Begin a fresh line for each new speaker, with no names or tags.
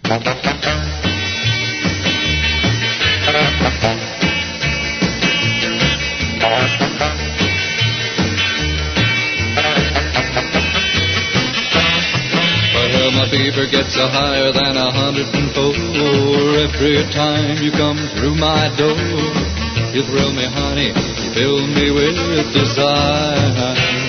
Well, my fever gets higher than 104 every time you come through my door. You thrill me, honey, you fill me with desire.